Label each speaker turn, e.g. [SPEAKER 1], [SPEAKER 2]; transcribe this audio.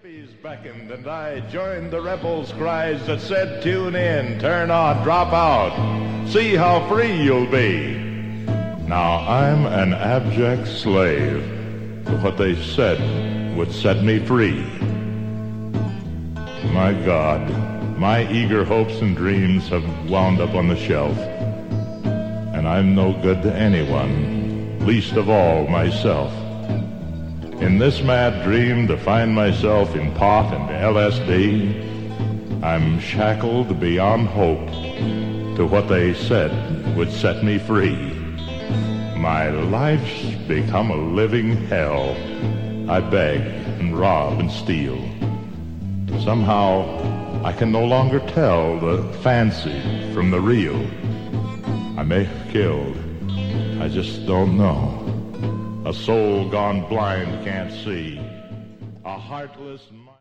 [SPEAKER 1] hippies beckoned and I joined the rebels' cries that said, tune in, turn on, drop out, see how free you'll be. Now I'm an abject slave to what they said would set me free. My God, my eager hopes and dreams have wound up on the shelf, and I'm no good to anyone, least of all myself. In this mad dream to find myself in pot and LSD, I'm shackled beyond hope to what they said would set me free. My life's become a living hell. I beg and rob and steal. Somehow I can no longer tell the fancy from the real. I may have killed, I just don't know. A soul gone blind can't see. A heartless mind.